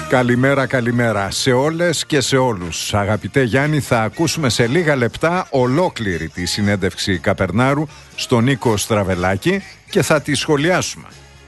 Καλημέρα, καλημέρα σε όλες και σε όλους. Αγαπητέ Γιάννη, θα ακούσουμε σε λίγα λεπτά ολόκληρη τη συνέντευξη Καπερνάρου στον Νίκο Στραβελάκη και θα τη σχολιάσουμε.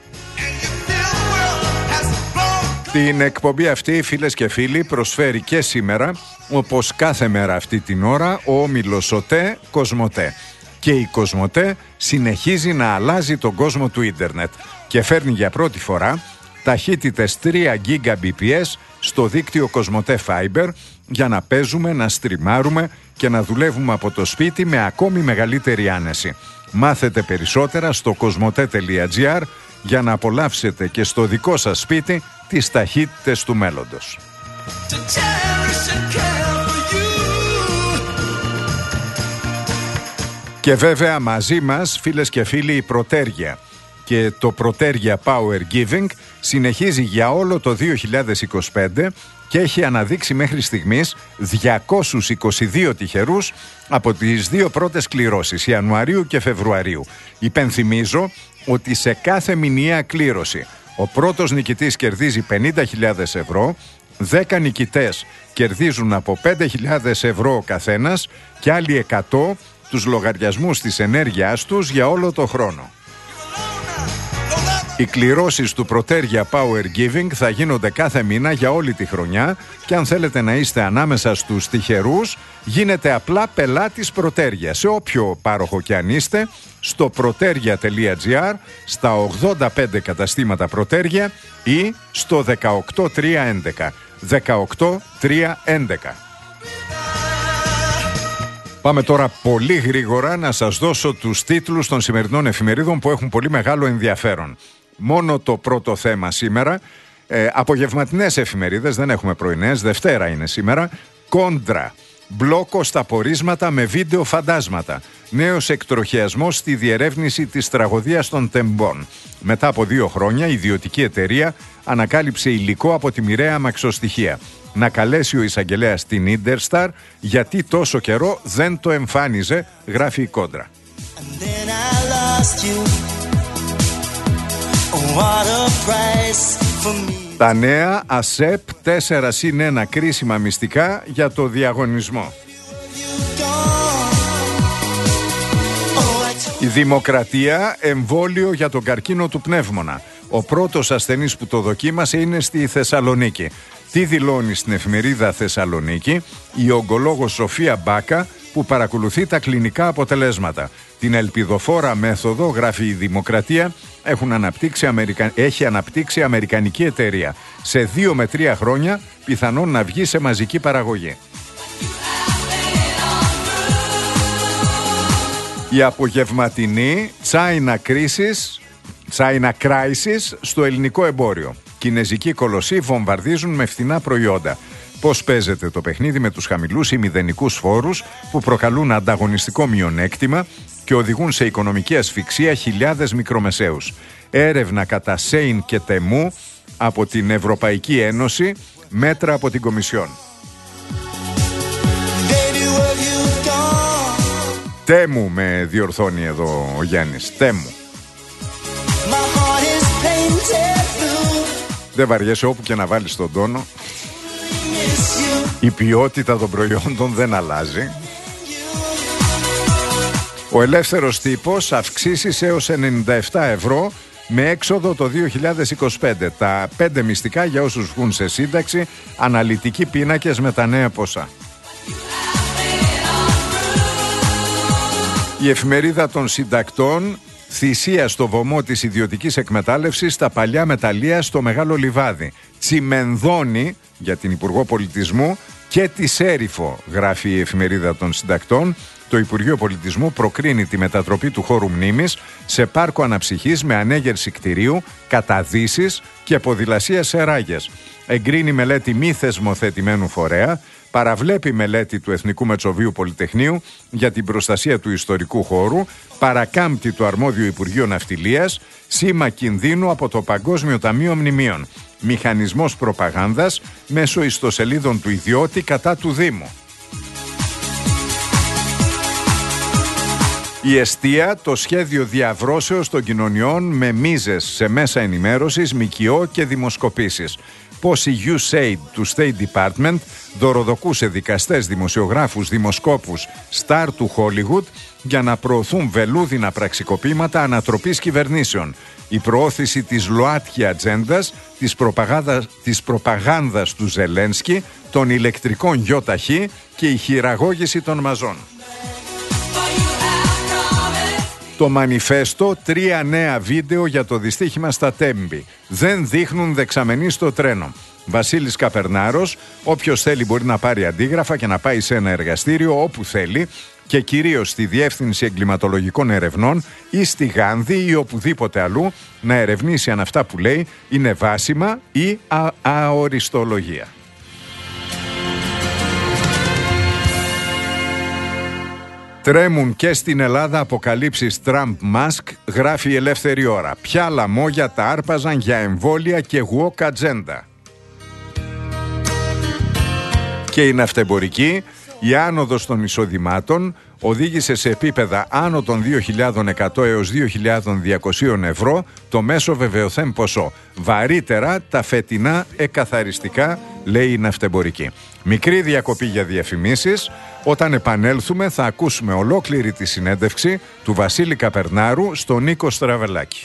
Την εκπομπή αυτή, φίλες και φίλοι, προσφέρει και σήμερα, όπως κάθε μέρα αυτή την ώρα, ο όμιλος ΟΤΕ Κοσμοτέ. Και η Κοσμοτέ συνεχίζει να αλλάζει τον κόσμο του ίντερνετ και φέρνει για πρώτη φορά ταχύτητες 3 Gbps στο δίκτυο Κοσμοτέ Fiber για να παίζουμε, να στριμάρουμε και να δουλεύουμε από το σπίτι με ακόμη μεγαλύτερη άνεση. Μάθετε περισσότερα στο κοσμοτέ.gr για να απολαύσετε και στο δικό σας σπίτι τις ταχύτητες του μέλλοντος. Και βέβαια μαζί μας, φίλες και φίλοι, η Πρωτέργεια. Και το Πρωτέργεια Power Giving συνεχίζει για όλο το 2025 και έχει αναδείξει μέχρι στιγμής 222 τυχερούς από τις δύο πρώτες κληρώσεις, Ιανουαρίου και Φεβρουαρίου. Υπενθυμίζω ότι σε κάθε μηνιαία κλήρωση ο πρώτος νικητής κερδίζει 50.000 ευρώ, 10 νικητές κερδίζουν από 5.000 ευρώ ο καθένας και άλλοι 100 τους λογαριασμούς της ενέργειάς τους για όλο το χρόνο. Οι κληρώσεις του Πρωτέργεια Power Giving θα γίνονται κάθε μήνα για όλη τη χρονιά και αν θέλετε να είστε ανάμεσα στους τυχερούς, γίνετε απλά πελάτης Πρωτέργεια σε όποιο πάροχο και αν είστε, στο protergia.gr, στα 85 καταστήματα Πρωτέργεια ή στο 18311. 18311. Πάμε τώρα πολύ γρήγορα να σας δώσω τους τίτλους των σημερινών εφημερίδων που έχουν πολύ μεγάλο ενδιαφέρον. Μόνο το πρώτο θέμα σήμερα, απογευματινές εφημερίδες, δεν έχουμε πρωινές, Δευτέρα είναι σήμερα. Κόντρα, μπλόκο στα πορίσματα με βίντεο φαντάσματα. Νέος εκτροχιασμός στη διερεύνηση της τραγωδίας των Τεμπών. Μετά από 2 χρόνια η ιδιωτική εταιρεία ανακάλυψε υλικό από τη μοιραία αμαξοστοιχεία. Να καλέσει ο εισαγγελέας την Ίντερσταρ γιατί τόσο καιρό δεν το εμφάνιζε, γράφει η Κόντρα. Τα νέα ΑΣΕΠ 4+1 κρίσιμα μυστικά για το διαγωνισμό. Η Δημοκρατία, εμβόλιο για τον καρκίνο του πνεύμονα. Ο πρώτος ασθενής που το δοκίμασε είναι στη Θεσσαλονίκη. Τι δηλώνει στην εφημερίδα Θεσσαλονίκη η ογκολόγος Σοφία Μπάκα που παρακολουθεί τα κλινικά αποτελέσματα. Την ελπιδοφόρα μέθοδο, γράφει η Δημοκρατία, έχει αναπτύξει αμερικανική εταιρεία. Σε 2 με 3 χρόνια πιθανόν να βγει σε μαζική παραγωγή. Η απογευματινή China Crisis στο ελληνικό εμπόριο. Κινεζικοί κολοσσοί βομβαρδίζουν με φθηνά προϊόντα. Πώς παίζεται το παιχνίδι με τους χαμηλούς ή μηδενικούς φόρους που προκαλούν ανταγωνιστικό μειονέκτημα και οδηγούν σε οικονομική ασφυξία χιλιάδες μικρομεσαίους. Έρευνα κατά Σέιν και Τεμού από την Ευρωπαϊκή Ένωση, μέτρα από την Κομισιόν. Τέμου με διορθώνει εδώ ο Γιάννης. Τέμου. Δεν βαριέσαι, όπου και να βάλεις τον τόνο, η ποιότητα των προϊόντων δεν αλλάζει. Ο ελεύθερος τύπος, αυξήσεις έως 97 ευρώ με έξοδο το 2025. Τα 5 μυστικά για όσους βγουν σε σύνταξη, αναλυτικοί πίνακες με τα νέα ποσά. Η εφημερίδα των συντακτών, θυσία στο βωμό της ιδιωτικής εκμετάλλευσης στα παλιά μεταλλεία στο Μεγάλο Λιβάδι. Τσιμενδώνει για την Υπουργό Πολιτισμού και τη Σέριφο, γράφει η εφημερίδα των συντακτών. Το Υπουργείο Πολιτισμού προκρίνει τη μετατροπή του χώρου μνήμης σε πάρκο αναψυχής με ανέγερση κτηρίου, καταδύσεις και ποδηλασία σε ράγες. Εγκρίνει μελέτη μη θεσμοθετημένου φορέα, παραβλέπει μελέτη του Εθνικού Μετσοβίου Πολυτεχνείου για την προστασία του ιστορικού χώρου, παρακάμπτει το αρμόδιο Υπουργείο Ναυτιλίας, σήμα κινδύνου από το Παγκόσμιο Ταμείο Μνημείων. Μηχανισμός προπαγάνδας μέσω ιστοσελίδων του ιδιώτη κατά του Δήμου. Η εστία, το σχέδιο διαβρώσεως των κοινωνιών με μίζες σε μέσα ενημέρωσης, ΜΚΟ και δημοσκοπήσεις. πως η USAID του State Department δωροδοκούσε δικαστές, δημοσιογράφους, δημοσκόπους, στάρ του Hollywood για να προωθούν βελούδινα πραξικοπήματα ανατροπής κυβερνήσεων. Η προώθηση της ΛΟΑΤΚΙ ατζέντας, της προπαγάνδας του Ζελένσκι, των ηλεκτρικών γιοταχή και η χειραγώγηση των μαζών. Το μανιφέστο, 3 νέα βίντεο για το δυστύχημα στα Τέμπη. Δεν δείχνουν δεξαμενή στο τρένο. Βασίλης Καπερνάρος, όποιος θέλει μπορεί να πάρει αντίγραφα και να πάει σε ένα εργαστήριο όπου θέλει και κυρίως στη Διεύθυνση Εγκληματολογικών Ερευνών ή στη Γάνδη ή οπουδήποτε αλλού να ερευνήσει αν αυτά που λέει είναι βάσιμα ή αοριστολογία. Τρέμουν και στην Ελλάδα αποκαλύψεις Τραμπ-Μάσκ, γράφει η Ελεύθερη Ώρα. Ποια λαμόγια τα άρπαζαν για εμβόλια και woke ατζέντα. Και η ναυτεμπορική, η άνοδος των εισοδημάτων οδήγησε σε επίπεδα άνω των 2.100 έως 2.200 ευρώ το μέσο βεβαιωθέν ποσό. Βαρύτερα τα φετινά εκαθαριστικά, λέει η ναυτεμπορική. Μικρή διακοπή για διαφημίσεις. Όταν επανέλθουμε θα ακούσουμε ολόκληρη τη συνέντευξη του Βασίλη Καπερνάρου στον Νίκο Στραβελάκη.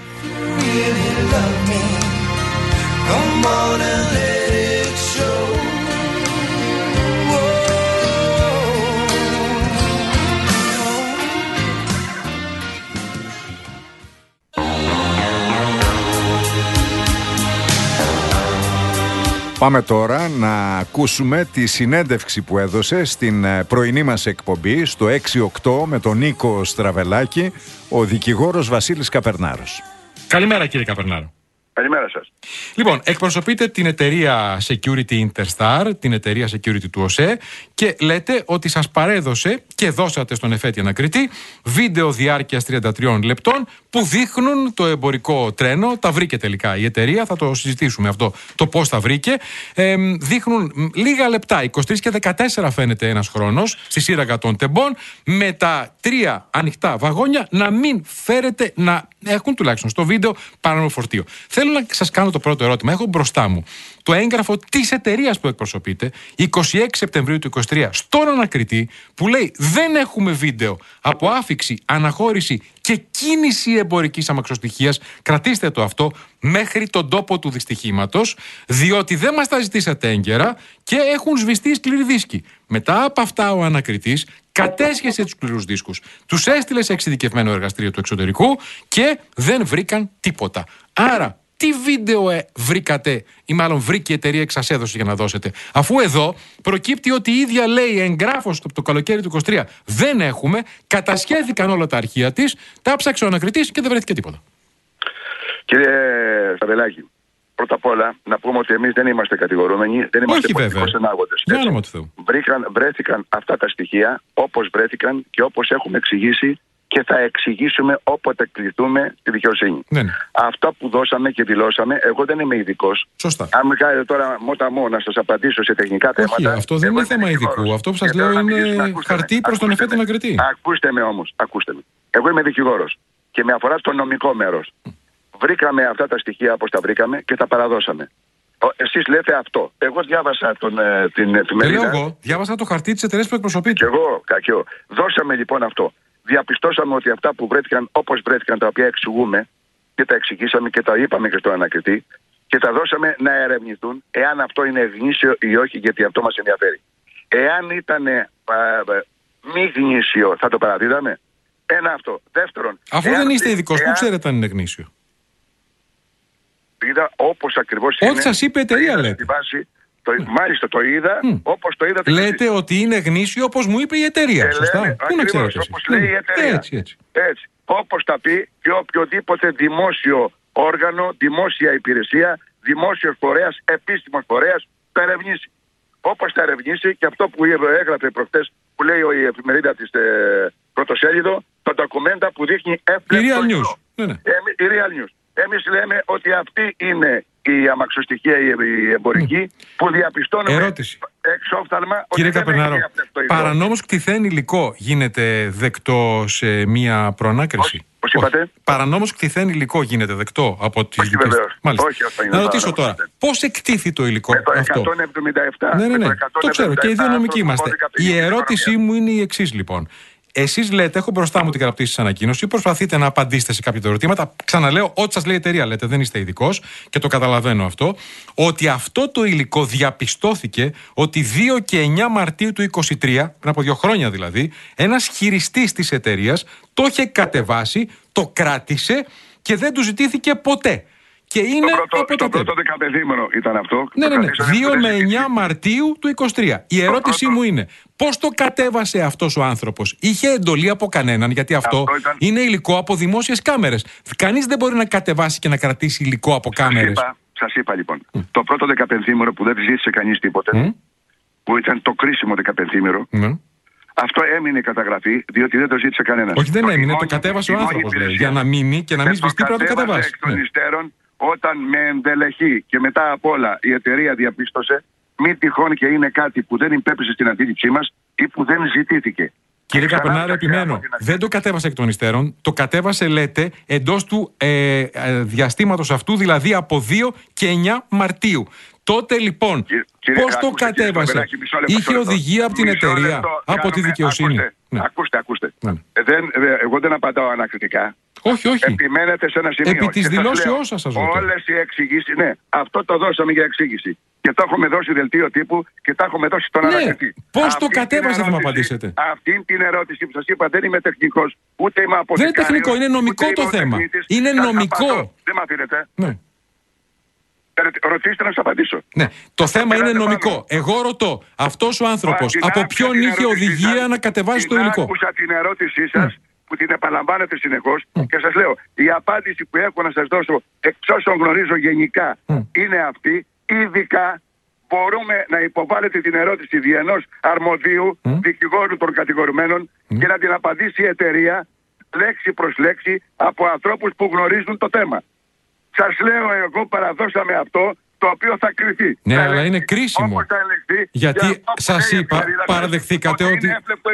Πάμε τώρα να ακούσουμε τη συνέντευξη που έδωσε στην πρωινή μας εκπομπή στο 6-8 με τον Νίκο Στραβελάκη, ο δικηγόρος Βασίλης Καπερνάρος. Καλημέρα κύριε Καπερνάρο. Καλημέρα σας. Λοιπόν, εκπροσωπείτε την εταιρεία Security Interstar, την εταιρεία security του ΟΣΕ και λέτε ότι σας παρέδωσε και δώσατε στον εφέτη ανακριτή βίντεο διάρκειας 33 λεπτών που δείχνουν το εμπορικό τρένο. Τα βρήκε τελικά η εταιρεία, θα το συζητήσουμε αυτό το πώς τα βρήκε. Δείχνουν λίγα λεπτά, 23 και 14 φαίνεται ένας χρόνος στη σύραγγα των Τεμπών, με τα 3 ανοιχτά βαγόνια να μην φέρετε να έχουν τουλάχιστον στο βίντεο παράνομο φορτίο. Θέλω να σας κάνω το πρώτο ερώτημα. Έχω μπροστά μου το έγγραφο της εταιρείας που εκπροσωπείτε, 26 Σεπτεμβρίου του 2023, στον ανακριτή, που λέει δεν έχουμε βίντεο από άφιξη, αναχώρηση και κίνηση εμπορικής αμαξοστοιχείας. Κρατήστε το αυτό μέχρι τον τόπο του δυστυχήματος, διότι δεν μας τα ζητήσατε έγκαιρα και έχουν σβηστεί σκληροί δίσκοι. Μετά από αυτά ο ανακριτής κατέσχεσε τους σκληρούς δίσκους, τους έστειλε σε εξειδικευμένο εργαστήριο του εξωτερικού και δεν βρήκαν τίποτα. Άρα, τι βίντεο βρήκατε ή μάλλον βρήκε η εταιρεία και σας έδωσε για να δώσετε, αφού εδώ προκύπτει ότι η ίδια λέει εγγράφος το καλοκαίρι του 23 δεν έχουμε, κατασχέθηκαν όλα τα αρχεία της, τα ψάξε ο ανακριτής και δεν βρέθηκε τίποτα. Κύριε Σταβελάκη, πρώτα απ' όλα να πούμε ότι εμείς δεν είμαστε κατηγορούμενοι, δεν είμαστε πολιτικώς ενάγοντες. Βρέθηκαν αυτά τα στοιχεία όπως βρέθηκαν και όπως έχουμε εξηγήσει και θα εξηγήσουμε όποτε κληθούμε στη δικαιοσύνη. Ναι. Αυτά που δώσαμε και δηλώσαμε, εγώ δεν είμαι ειδικός. Σωστά. Αν με κάνετε τώρα μόταμό να σας απαντήσω σε τεχνικά θέματα. Αυτό δεν είναι θέμα ειδικού. Αυτό που σας λέω είναι χαρτί προς τον εφέτη ανακριτή. Ακούστε με όμως. Ακούστε με. Εγώ είμαι δικηγόρος και με αφορά το νομικό μέρος. Βρήκαμε αυτά τα στοιχεία όπως τα βρήκαμε και τα παραδώσαμε. Εσείς λέτε αυτό. Εγώ διάβασα την εφημερίδα. Εγώ διάβασα το χαρτί της εταιρείας που εκπροσωπείτε. Και εγώ, κακιό. Δώσαμε λοιπόν αυτό. Διαπιστώσαμε ότι αυτά που βρέθηκαν όπως βρέθηκαν, τα οποία εξηγούμε και τα εξηγήσαμε και τα είπαμε και στον ανακριτή και τα δώσαμε να ερευνηθούν εάν αυτό είναι γνήσιο ή όχι, γιατί αυτό μας ενδιαφέρει. Εάν ήταν μη γνήσιο, θα το παραδίδαμε. Ένα αυτό. Δεύτερον, αφού δεν είστε ειδικός, πού ξέρετε αν είναι γνήσιο? Είδα όπως ακριβώς είναι. Όχι, σας είπε η εταιρεία, λέτε. Μάλιστα το είδα, όπως το είδατε. Λέτε ότι είναι γνήσιο όπως μου είπε η εταιρεία. Σωστά. Πού να ξέρετε εσείς? Όπως λέει η εταιρεία. Έτσι. Όπως τα πει και οποιοδήποτε δημόσιο όργανο, δημόσια υπηρεσία, δημόσιος φορέας, επίσημος φορέας τα ερευνήσει. Όπως τα ερευνήσει και αυτό που έγραφε προχτές, που λέει η εφημερίδα της πρωτοσέλιδο, το ντοκουμέντα που δείχνει η Real News. Η Real News. Εμείς λέμε ότι αυτή είναι η αμαξοστοιχεία η εμπορική που διαπιστώνουμε εξόφθαλμα. Κύριε Καπερνάρο, παρανόμως κτηθέν υλικό γίνεται δεκτό σε μία προανάκριση? Πώς είπατε? Παρανόμως κτηθέν υλικό γίνεται δεκτό από τις Όχι, βεβαίως. Μάλιστα. Όχι, να ρωτήσω τώρα, πώς εκτίθη το υλικό με το αυτό? 177. Ναι. Το ξέρω και οι δύο νομικοί είμαστε. Η ερώτησή μου είναι η εξής λοιπόν. Εσείς λέτε, έχω μπροστά μου την γραπτή σας ανακοίνωση, προσπαθείτε να απαντήσετε σε κάποια ερωτήματα. Ξαναλέω, ό,τι σας λέει η εταιρεία λέτε, δεν είστε ειδικός και το καταλαβαίνω αυτό. Ότι αυτό το υλικό διαπιστώθηκε ότι 2 και 9 Μαρτίου του 2023, πριν από 2 χρόνια δηλαδή, ένας χειριστής της εταιρείας το είχε κατεβάσει, το κράτησε και δεν του ζητήθηκε ποτέ. Και είναι το πρώτο δεκαπενθήμερο ήταν αυτό. Ναι. 2 με 9 Μαρτίου του 2023. Η ερώτησή μου είναι, πώς το κατέβασε αυτός ο άνθρωπος? Είχε εντολή από κανέναν? Γιατί αυτό είναι υλικό από δημόσιες κάμερες. Κανείς δεν μπορεί να κατεβάσει και να κρατήσει υλικό από κάμερες. Σας είπα λοιπόν. Το πρώτο δεκαπενθήμερο που δεν ζήτησε κανείς τίποτε, που ήταν το κρίσιμο δεκαπενθήμερο, αυτό έμεινε καταγραφή, διότι δεν το ζήτησε κανένας. Όχι, δεν έμεινε, το κατέβασε ο άνθρωπος. Για να μείνει και να μην σβηστεί, πρέπει να το κατεβάσει. Όταν με ενδελεχή και μετά απ' όλα η εταιρεία διαπίστωσε, μη τυχόν και είναι κάτι που δεν υπέπεσε στην αντίληψή μας ή που δεν ζητήθηκε. Κύριε Καπερνάρα, επιμένω. Δεν το κατέβασε εκ των υστέρων. Το κατέβασε, λέτε, εντός του διαστήματος αυτού, δηλαδή από 2 και 9 Μαρτίου. Τότε λοιπόν, πώς το κατέβασε? Είχε οδηγία από την εταιρεία, από τη δικαιοσύνη? Ακούστε. Εγώ δεν απαντάω ανακριτικά. Όχι. Επιμένετε σε ένα σημείο. Επί της δηλώσεώς σας ρωτώ. Όλες οι εξηγήσεις, ναι, αυτό το δώσαμε για εξήγηση. Και το έχουμε δώσει δελτίο τύπου και το έχουμε δώσει στον ανακριτή. Πώς το κατέβασε, θα μου απαντήσετε? Αυτή την ερώτηση που σας είπα, δεν είμαι τεχνικός, ούτε είμαι αποθηκάριος. Δεν είναι τεχνικό, είναι νομικό το θέμα. Είναι νομικό. Δεν μ' αφήνετε. Ναι. Ρωτήστε να σας απαντήσω. Ναι, το θέμα είναι νομικό. Εγώ ρωτώ, αυτός ο άνθρωπος από ποιον είχε οδηγία να κατεβάσει το υλικό? Άκουσα την ερώτησή σας που την επαναλαμβάνετε συνεχώς και σας λέω, η απάντηση που έχω να σας δώσω εξ όσων γνωρίζω γενικά είναι αυτή. Ειδικά μπορούμε να υποβάλλετε την ερώτηση δι' ενός αρμοδίου δικηγόρου των κατηγορουμένων και να την απαντήσει η εταιρεία λέξη προς λέξη από ανθρώπους που γνωρίζουν το θέμα. Σας λέω, εγώ παραδώσαμε αυτό το οποίο θα κριθεί. Ναι, αλλά είναι κρίσιμο. Γιατί σας είπα, παραδεχθήκατε ότι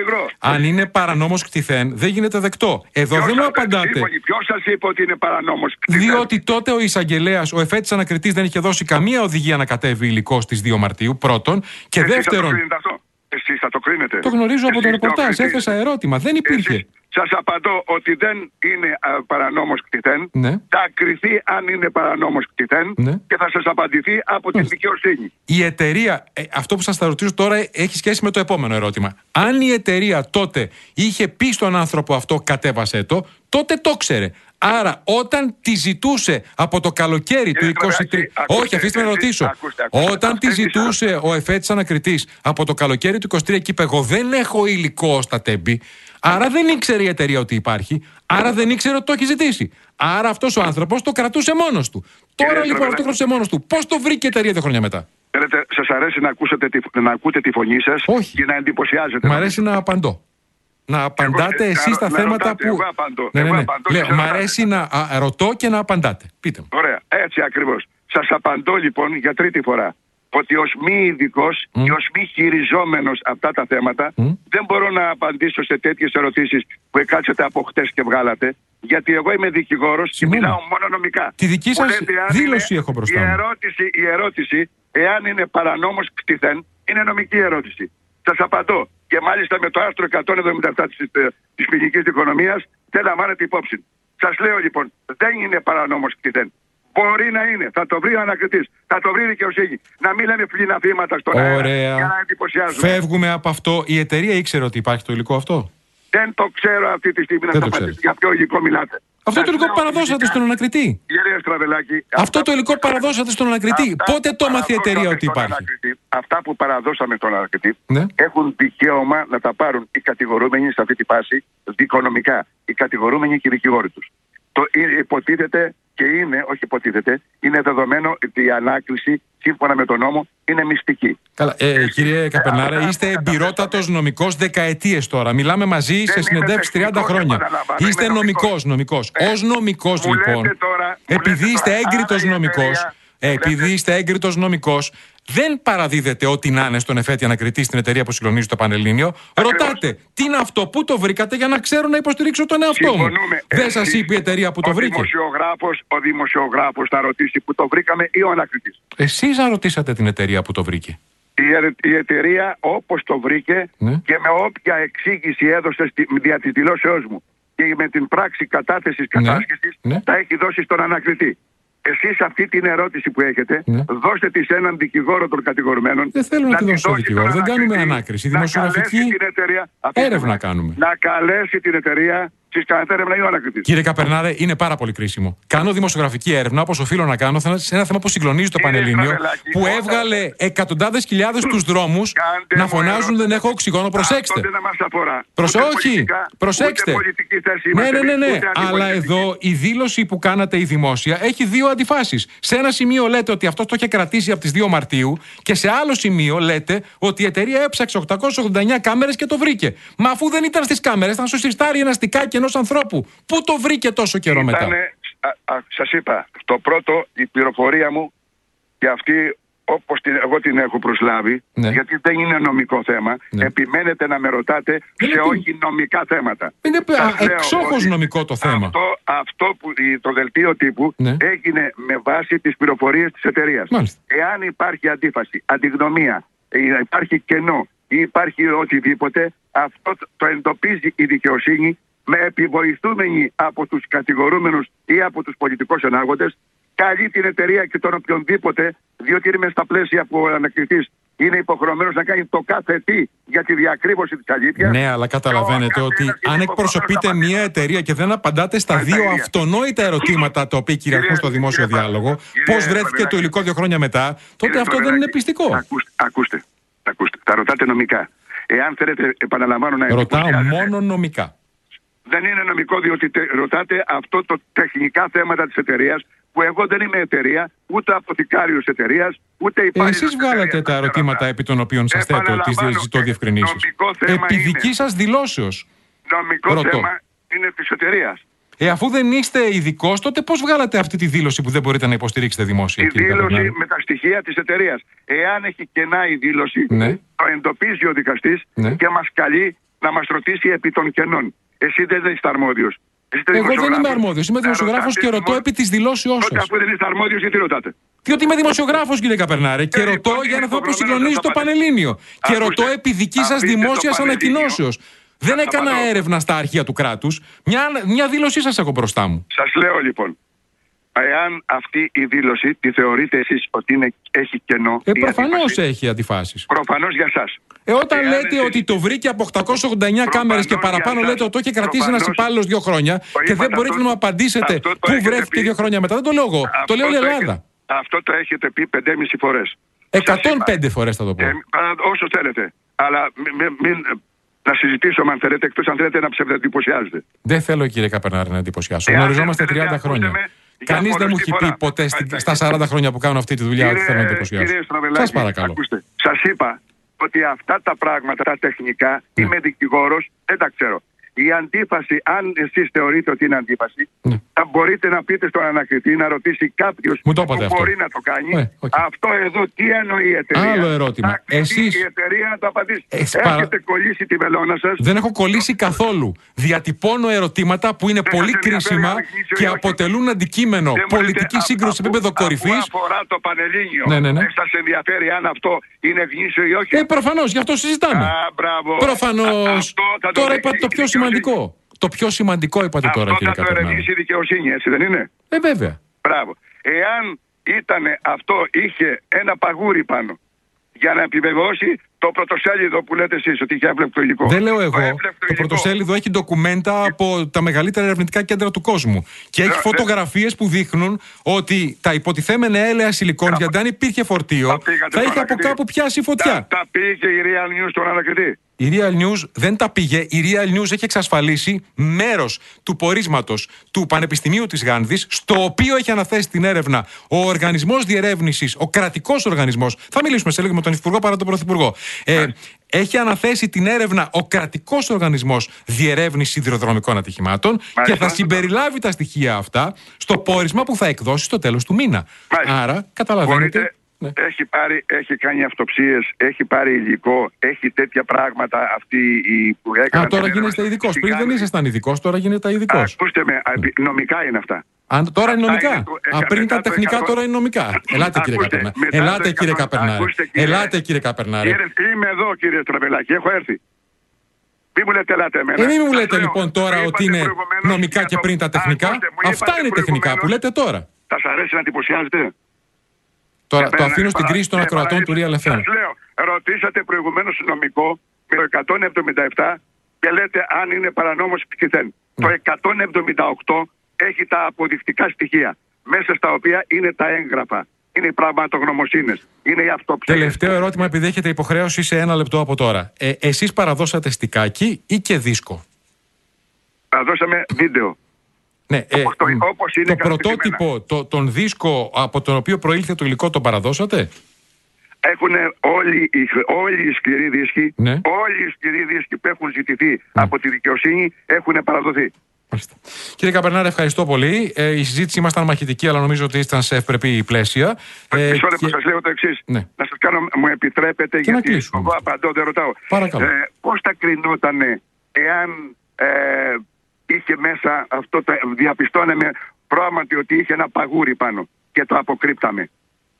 αν είναι παρανόμως κτηθέν, δεν γίνεται δεκτό. Εδώ δεν μου απαντάτε. Ποιος σας είπε ότι είναι παρανόμως κτηθέν? Διότι τότε ο εισαγγελέας, ο εφέτης ανακριτής, δεν είχε δώσει καμία οδηγία να κατέβει υλικό στις 2 Μαρτίου, πρώτον. Και δεύτερον. Εσείς θα το κρίνετε? Το γνωρίζω από το ρεπορτάζ. Έθεσα ερώτημα. Δεν υπήρχε. Σας απαντώ ότι δεν είναι παρανόμως κτηθέν. Ναι. Θα κριθεί αν είναι παρανόμως κτηθέν και θα σας απαντηθεί από την δικαιοσύνη. Η εταιρεία, αυτό που σας θα ρωτήσω τώρα έχει σχέση με το επόμενο ερώτημα. Αν η εταιρεία τότε είχε πει στον άνθρωπο αυτό κατέβασε το, τότε το ξέρε. Άρα όταν τη ζητούσε από το καλοκαίρι του 23... Όχι, αφήστε με να ρωτήσω. Όταν τη ζητούσε ο εφέτης ανακριτής από το καλοκαίρι του 23 και είπε εγώ δεν έχω υλικό στα τέμπη, άρα δεν ήξερε η εταιρεία ότι υπάρχει, άρα δεν ήξερε ότι το έχει ζητήσει. Άρα αυτός ο άνθρωπος το κρατούσε μόνος του. Τώρα λοιπόν αυτό το κρατούσε μόνος του. Πώς το βρήκε η εταιρεία 2 χρόνια μετά? Θέλετε, σας αρέσει να ακούτε τη φωνή σας? Όχι. Και να εντυπωσιάζετε? Μ' αρέσει να απαντώ. Να απαντάτε εσείς τα θέματα που... Εγώ απαντώ. Μ' αρέσει να ρωτώ και να απαντάτε. Πείτε μου. Ωραία, έτσι ακριβώς. Σας απαντώ λοιπόν για τρίτη φορά ότι ως μη ειδικός και ως μη χειριζόμενος αυτά τα θέματα δεν μπορώ να απαντήσω σε τέτοιες ερωτήσεις που εκάτσετε από χτες και βγάλατε, γιατί εγώ είμαι δικηγόρος και μιλάω μόνο νομικά. Τη δική σας δήλωση έχω μπροστά μου. Η ερώτηση, εάν είναι παρανόμως κτηθέν, είναι νομική ερώτηση. Σας απαντώ. Και μάλιστα με το άρθρο 177 της ποινικής δικονομίας δεν λαμβάνεται υπόψη. Σας λέω λοιπόν, δεν είναι παρανόμως κτηθέν. Μπορεί να είναι. Θα το βρει ο ανακριτής. Θα το βρει η δικαιοσύνη. Να μην λέμε φλήνα θύματα στον αέρα για να εντυπωσιάζουμε. Φεύγουμε από αυτό. Η εταιρεία ήξερε ότι υπάρχει το υλικό αυτό? Δεν το ξέρω αυτή τη στιγμή να σας απαντήσω για ποιο υλικό μιλάτε. Αυτό το υλικό παραδώσατε στον ανακριτή. Κύριε Στραβελάκη. Αυτό το υλικό παραδώσατε στον ανακριτή. Πότε το έμαθε η εταιρεία ότι υπάρχει? Αυτά που παραδώσαμε στον ανακριτή έχουν δικαίωμα να τα πάρουν οι κατηγορούμενοι σε αυτή τη φάση δικονομικά. Οι κατηγορούμενοι και οι δικηγόροι τους. Υποτίθεται και είναι, όχι υποτίθεται, είναι δεδομένο ότι η ανάκριση σύμφωνα με τον νόμο είναι μυστική. Καλά, κύριε Καπερνάρα, είστε εμπειρότατος νομικός δεκαετίες τώρα. Μιλάμε μαζί σε συνεντεύξεις 30 χρόνια. Είστε νομικός. Ως νομικός λοιπόν, επειδή είστε έγκριτος νομικός, δεν παραδίδετε ό,τι να είναι στον εφέτη ανακριτή στην εταιρεία που συγκλονίζει το Πανελλήνιο. Ρωτάτε τι είναι αυτό, πού το βρήκατε, για να ξέρω να υποστηρίξω τον εαυτό μου. Δεν σας είπε η εταιρεία που το βρήκε? Ο δημοσιογράφος θα ρωτήσει που το βρήκαμε ή ο ανακριτής? Εσείς να ρωτήσατε την εταιρεία που το βρήκε. Η εταιρεία όπως το βρήκε, ναι, και με όποια εξήγηση έδωσε δια της δηλώσεώς μου και με την πράξη κατάθεσης κατάσχεσης, ναι, τα έχει δώσει στον ανακριτή. Εσείς αυτή την ερώτηση που έχετε, ναι, δώστε τη σε έναν δικηγόρο των κατηγορουμένων. Δεν θέλω να τη δώσω δικηγόρο. Δεν κάνουμε ανάκριση. Δημοσιογραφική έρευνα κάνουμε. Να καλέσει την εταιρεία. Κύριε Καπερνάρε, είναι πάρα πολύ κρίσιμο. Κάνω δημοσιογραφική έρευνα, όπως οφείλω να κάνω, σε ένα θέμα που συγκλονίζει το Πανελλήνιο, που έβγαλε εκατοντάδες χιλιάδες στους δρόμους να φωνάζουν δεν έχω οξυγόνο. Προσέξτε. Όχι, προσέξτε. Ναι. Αλλά εδώ η δήλωση που κάνατε η δημόσια έχει δύο αντιφάσεις. Σε ένα σημείο λέτε ότι αυτό το είχε κρατήσει από τις 2 Μαρτίου και σε άλλο σημείο λέτε ότι η εταιρεία έψαξε 889 κάμερες και το βρήκε. Μα αφού δεν ήταν στις κάμερες, ήταν στο συρτάρι ένα στικάκι ενός ανθρώπου. Πού το βρήκε τόσο καιρό μετά? Σας είπα, το πρώτο, η πληροφορία μου και αυτή όπως εγώ την έχω προσλάβει, ναι, γιατί δεν είναι νομικό θέμα, ναι, επιμένετε να με ρωτάτε σε όχι νομικά θέματα. Είναι εξόχως νομικό το θέμα. Αυτό που το δελτίο τύπου, ναι, έγινε με βάση τις πληροφορίες της εταιρείας. Μάλιστα. Εάν υπάρχει αντίφαση, αντιγνωμία, υπάρχει κενό ή υπάρχει οτιδήποτε, αυτό το εντοπίζει η δικαιοσύνη με επιβοηθούμενη από τους κατηγορούμενους ή από τους πολιτικούς ενάγοντες, καλεί την εταιρεία και τον οποιονδήποτε, διότι είναι στα πλαίσια που ο ανακριτής είναι υποχρεωμένος να κάνει το κάθε τι για τη διακρύβωση της αλήθειας. Ναι, αλλά καταλαβαίνετε ότι αν εκπροσωπείτε μια εταιρεία και δεν απαντάτε στα δύο αυτονόητα ερωτήματα τα οποία κυριαρχούν στο δημόσιο διάλογο, πώς βρέθηκε το υλικό 2 χρόνια μετά, τότε αυτό δεν είναι πιστικό. Ακούστε. Θα ρωτάτε νομικά. Εάν θέλετε, επαναλαμβάνω, να ρωτάω μόνο νομικά. Δεν είναι νομικό, διότι ρωτάτε αυτό το τεχνικά θέματα της εταιρείας, που εγώ δεν είμαι εταιρεία, ούτε αποθηκάριος εταιρείας, ούτε υπάλληλος. Εσείς βγάλατε τα ερωτήματα επί των οποίων σας θέτω τις διευκρινήσεις. Επί δική σας δηλώσεως. Νομικό θέμα είναι της εταιρείας. Αφού δεν είστε ειδικός, τότε πώς βγάλατε αυτή τη δήλωση που δεν μπορείτε να υποστηρίξετε δημόσια? Η δήλωση με τα στοιχεία της εταιρείας. Εάν έχει κενά η δήλωση, ναι, το εντοπίζει ο δικαστής, ναι, και μας καλεί να μας ρωτήσει επί των κενών. Εσύ δεν είστε αρμόδιος. Εγώ δεν είμαι αρμόδιος. Είμαι δημοσιογράφος και ρωτώ επί της δηλώσεώς σας. Τότε αφού δεν είστε αρμόδιος, γιατί ρωτάτε? Διότι είμαι δημοσιογράφος, κύριε Καπερνάρε, και ρωτώ για ένα θέμα που συγκλονίζει το Πανελλήνιο. Και ρωτώ επί δική σας δημόσιας ανακοινώσεως. Δεν έκανα έρευνα στα αρχεία του κράτους. Μια δήλωσή σας έχω μπροστά μου. Σας λέω λοιπόν, εάν αυτή η δήλωση τη θεωρείτε εσείς ότι έχει κενό. Προφανώς έχει αντιφάσεις. Προφανώς για σας. Όταν λέτε ότι το βρήκε από 889 κάμερες και παραπάνω, λέτε ότι το είχε κρατήσει ένας υπάλληλος 2 χρόνια και δεν μπορείτε να μου απαντήσετε πού βρέθηκε 2 χρόνια μετά. Δεν το λέω εγώ. Το λέω η Ελλάδα. Αυτό το έχετε πει 5,5 φορές. 105 φορές θα το πω. Όσο θέλετε. Αλλά να συζητήσουμε αν θέλετε, εκτός αν θέλετε να ψευδεντυπωσιάζετε. Δεν θέλω, κύριε Καπερνάρη, να εντυπωσιάσω. Γνωριζόμαστε 30 χρόνια. Κανείς δεν μου έχει πει ποτέ στα 40 χρόνια που κάνω αυτή τη δουλειά ότι θέλω να εντυπωσιάσω. Σας παρακαλώ. Σας είπα ότι αυτά τα πράγματα, τα τεχνικά, είμαι δικηγόρος, δεν τα ξέρω. Η αντίφαση, αν εσείς θεωρείτε ότι είναι αντίφαση, θα μπορείτε να πείτε στον ανακριτή να ρωτήσει κάποιος που μπορεί να το κάνει. Αυτό εδώ τι εννοεί η εταιρεία? Άλλο ερώτημα. Εσείς η εταιρεία να το απαντήσει. Έχετε κολλήσει τη βελόνα σας? Δεν έχω κολλήσει καθόλου. Διατυπώνω ερωτήματα που είναι πολύ κρίσιμα και αποτελούν αντικείμενο πολιτική σύγκρουση σε επίπεδο κορυφής. Όσον αφορά το Πανελλήνιο, δεν σας ενδιαφέρει αν αυτό είναι γνήσιο ή όχι? Προφανώς, γι' αυτό συζητάμε. Προφανώς. Τώρα είπατε το πιο σημαντικό. Το πιο σημαντικό είπατε τώρα, κύριε Καπερνάρη. Αυτό θα το ερευνήσει η δικαιοσύνη, έτσι δεν είναι? Βέβαια. Μπράβο. Εάν είχε ένα παγούρι πάνω για να επιβεβαιώσει το πρωτοσέλιδο που λέτε εσείς ότι είχε εύλεπτο υλικό. Δεν λέω εγώ. Το πρωτοσέλιδο έχει ντοκουμέντα από τα μεγαλύτερα ερευνητικά κέντρα του κόσμου. Και έχει φωτογραφίες που δείχνουν ότι τα υποτιθέμενα έλαια σιλικόνης, γιατί αν υπήρχε φορτίο, θα είχε από κάπου πιάσει φωτιά. Τα πήγε η Real News στον ανακριτή? Η Real News δεν τα πήγε. Η Real News έχει εξασφαλίσει μέρος του πορίσματος του Πανεπιστημίου της Γάνδης, στο οποίο έχει αναθέσει την έρευνα ο οργανισμός διερεύνησης, ο κρατικός οργανισμός. Θα μιλήσουμε σε λίγο με τον Υφυπουργό παρά τον Πρωθυπουργό. Έχει αναθέσει την έρευνα ο κρατικός οργανισμός διερεύνησης σιδηροδρομικών ατυχημάτων και θα συμπεριλάβει τα στοιχεία αυτά στο πόρισμα που θα εκδώσει στο τέλος του μήνα. Άρα, καταλαβαίνετε, Ναι. Έχει κάνει αυτοψίες, έχει πάρει υλικό, έχει τέτοια πράγματα αυτοί που έκαναν. Τώρα γίνεστε ειδικός. Πριν δεν ήσασταν ειδικός, τώρα γίνετε ειδικός. Ακούστε με, νομικά είναι αυτά. Τώρα είναι νομικά. Πριν ήταν τεχνικά, τώρα είναι νομικά. Ελάτε κύριε Καπερνάρη. Ελάτε κύριε Καπερνάρη. Είμαι εδώ κύριε Στραβελάκη, έχω έρθει. Μην μου λέτε ελάτε εμένα. Μην μου λέτε λοιπόν τώρα ότι είναι νομικά και πριν τα τεχνικά. Αυτά είναι τεχνικά που λέτε τώρα. Θα σας αρέσει να εντυπωσιάζετε? Τώρα το αφήνω στην κρίση των ακροατών του Real FM. Σας λέω, ρωτήσατε προηγουμένως νομικό με το 177 και λέτε αν είναι παρανόμος επιθυθέν. Το 178 έχει τα αποδεικτικά στοιχεία, μέσα στα οποία είναι τα έγγραφα, είναι οι πραγματογνωμοσύνες, είναι οι αυτοψίες. Τελευταίο ερώτημα, επειδή έχετε υποχρέωση σε 1 λεπτό από τώρα. Εσείς παραδώσατε στικάκι ή και δίσκο? Παραδώσαμε βίντεο. Ναι, όπως είναι το πρωτότυπο, τον δίσκο από τον οποίο προήλθε το υλικό, τον παραδώσατε? Έχουν όλοι οι σκληροί δίσκοι, ναι. Όλοι οι σκληροί δίσκοι που έχουν ζητηθεί από τη δικαιοσύνη έχουν παραδοθεί. Μάλιστα. Κύριε Καπερνάρη, ευχαριστώ πολύ. Η συζήτηση ήμασταν μαχητική, αλλά νομίζω ότι ήταν σε ευπρεπή πλαίσια. Μισό λεπτό, σας λέω το εξής. Ναι. Να σας κάνω, μου επιτρέπετε, και γιατί εγώ απαντώ, δεν ρωτάω. Πώς θα κρινότανε εάν είχε μέσα αυτό, διαπιστώναμε πράγματι ότι είχε ένα παγούρι πάνω και το αποκρύπταμε?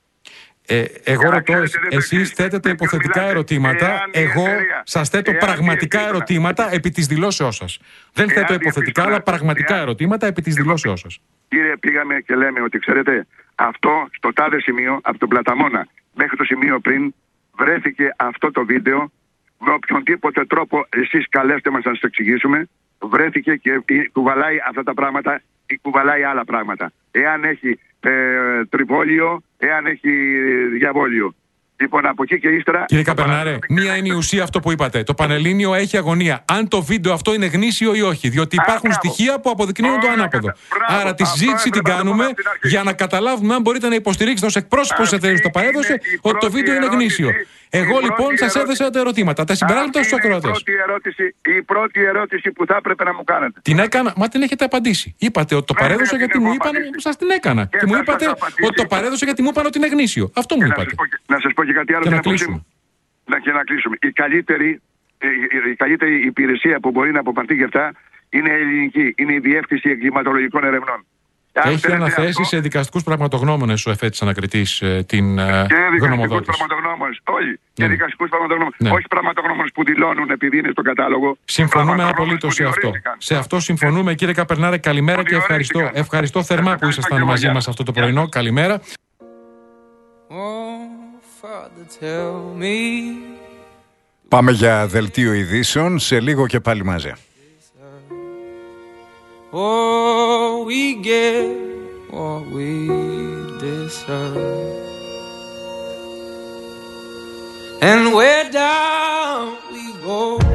Εγώ ρωτώ, εσείς θέτετε υποθετικά ερωτήματα, εγώ σας θέτω πραγματικά ερωτήματα επί της δηλώσεώς σας. Δεν θέτω υποθετικά, αλλά πραγματικά ερωτήματα επί της δηλώσεώς σας. Κύριε, πήγαμε και λέμε ότι ξέρετε, αυτό στο τάδε σημείο, από τον Πλαταμόνα μέχρι το σημείο πριν, βρέθηκε αυτό το βίντεο, με οποιονδήποτε τρόπο εσείς καλέστε μας να σας το εξηγήσουμε, βρέθηκε και κουβαλάει αυτά τα πράγματα ή κουβαλάει άλλα πράγματα. Εάν έχει τριβόλιο, εάν έχει διαβόλιο. Λοιπόν, από εκεί και ύστερα. Κύριε Καπερνάρε, μία είναι η ουσία αυτό που είπατε. Το Πανελλήνιο έχει αγωνία. Αν το βίντεο αυτό είναι γνήσιο ή όχι. Διότι υπάρχουν στοιχεία που αποδεικνύουν το ανάποδο. Άρα τη συζήτηση την κάνουμε για να καταλάβουμε αν μπορείτε να υποστηρίξετε ως εκπρόσωπος της εταιρείας που το παρέδωσε ότι το βίντεο είναι γνήσιο. Εγώ λοιπόν σας έδωσα τα ερωτήματα. Τα συμπεράσματα στους ακροατές. Η πρώτη ερώτηση που θα έπρεπε να μου κάνετε. Την έκανα, μα την έχετε απαντήσει. Είπατε ότι το παρέδωσα γιατί μου είπαν, σας την έκανα. Και μου είπατε ότι το παρέδωσα γιατί μου είπαν ότι είναι γνήσιο. Αυτό μου είπατε. Να σας πω και κάτι άλλο και να κλείσουμε. Να κλείσουμε. Η καλύτερη υπηρεσία που μπορεί να αποπαρθεί για αυτά είναι ελληνική. Είναι η Διεύθυνση Εγκληματολογικών Ερευνών. Έχει αναθέσει σε δικαστικούς πραγματογνώμονες ο εφέτης ανακριτής την γνωμοδότηση. Όχι. Και δικαστικούς πραγματογνώμονες. Όχι πραγματογνώμονες που δηλώνουν επειδή είναι στο κατάλογο. Συμφωνούμε απολύτως σε αυτό. Σε αυτό συμφωνούμε. Κύριε Καπερνάρε, καλημέρα και ευχαριστώ. Ευχαριστώ θερμά που ήσασταν μαζί μας αυτό το πρωινό. Καλημέρα. Πάμε για δελτίο ειδήσεων. Σε λίγο και πάλι μαζί. Oh, we get what we deserve, and where down we go.